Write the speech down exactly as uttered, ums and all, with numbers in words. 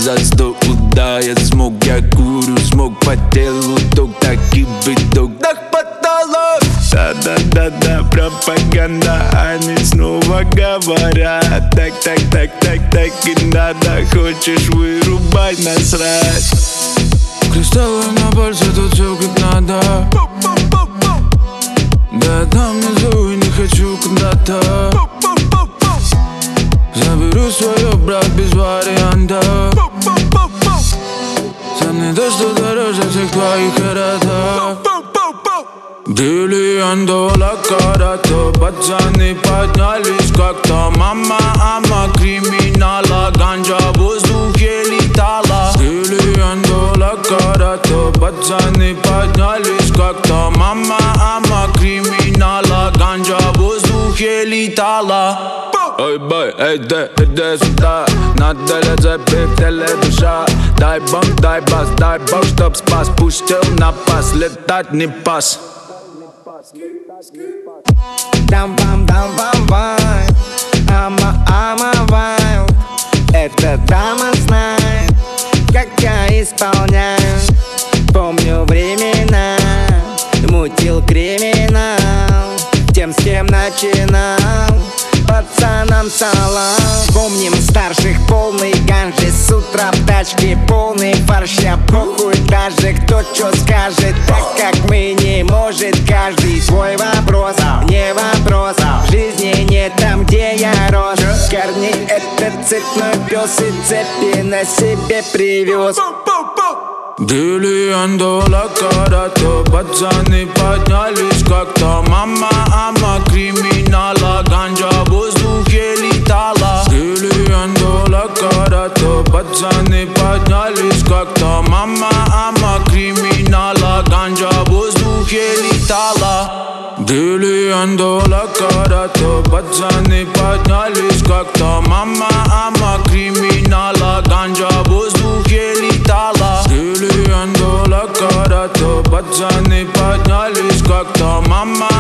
за сто уда. Я смог, я курю, смог по телу ток, так и быток. Так потолок. Да-да-да-да, пропаганда, они снова говорят. Так, так, так, так, так и надо. Хочешь вырубать, насрать. Кристаллы на пальце, тут все как надо. Да там внизу и не хочу куда-то. Заберу свое, брат, без варианта. Сам не то, что дороже всех твоих эротов. Миллион долларов карата. Пацаны поднялись как-то. Мама, ама, криминала. Ганджа в воздухе летала. Миллион долларов карата. Пацаны поднялись как-то. Мама, ама, криминала. Ганджа в воздухе летала. Ой, бой, эй, да, иди сюда. Надо ли забить теле душа? Дай бог, дай бас, дай бог, чтоб спас. Пустил на пас, летать не пас. Дам-бам, дам-бам-бам, ама-ама-вай. Эта дама знает, как я исполняю. Помню времена, мутил криминал. Тем, с кем начинал, пацанам салам. Помним старших полный ганжи. С утра в тачке полный фарш. Я похуй даже кто чё скажет. Так как мы не может каждый. Свой вопрос, не вопрос. В жизни не там, где я рос. Корни этот цепной пес и цепи на себе привез. Миллион долларов карата. Пацаны поднялись как-то. Мама, ама, криминала. Ганджа в воздухе летала. Миллион долларов карата. Пацаны поднялись как-то. Мама, ама, криминала. Ганджа в воздухе летала. Миллион долларов карата. Пацаны поднялись как-то. Мама, ама, криминала. Ганджа в воздухе летала. Миллион долларов карата. Пацаны поднялись как-то. Мама,